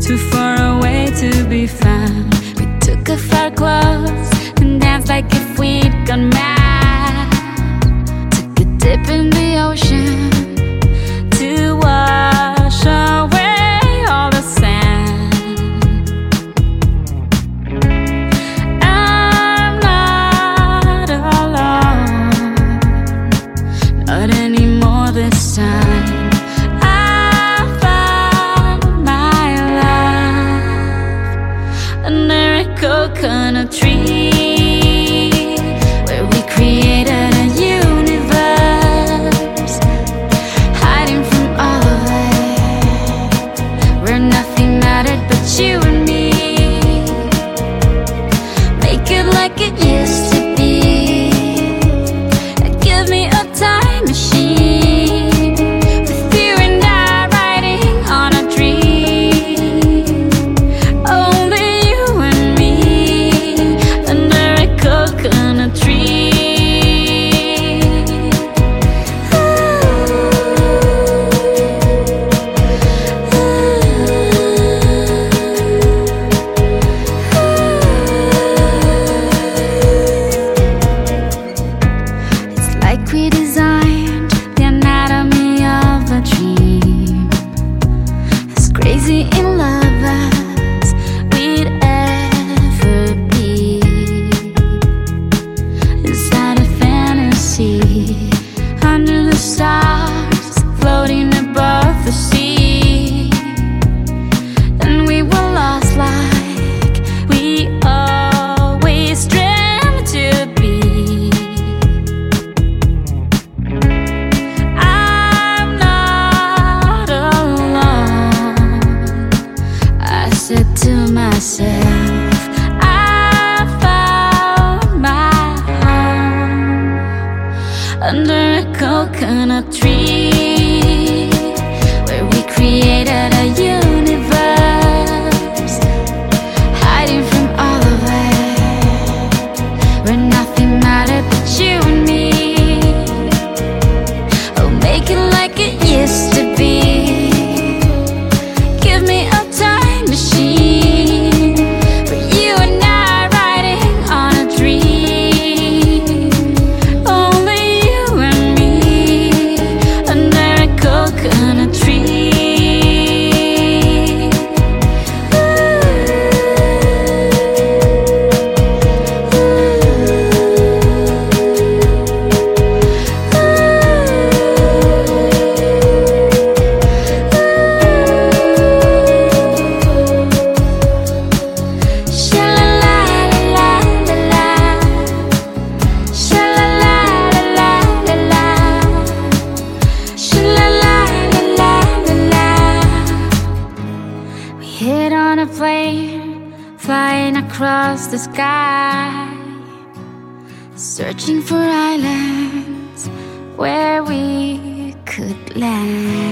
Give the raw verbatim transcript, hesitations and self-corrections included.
too far away to be found. We took off our clothes and danced like if we'd gone mad. Took a dip in the ocean to wash away all the sand. I'm not alone, not anymore this time. Under a coconut tree, where we created a universe, hiding from all of it, where nothing mattered but you and me. Make it like it used to be. Give me a time machine, with you and I riding on a dream. Only coconut tree. Ooh, ooh, ooh. It's like we designed the anatomy of a dream, as crazy in love as we'd ever be. Under the stars, floating above the sea, and we were lost like we always dreamed to be. I'm not alone, I said to myself. Under a coconut tree, where we created a universe, hiding from all of it, where nothing mattered but you and me. Oh, make it like it used to be. Give me a time machine, for you and I riding on a dream. Coconut tree. Hit on a plane, flying across the sky, searching for islands where we could land.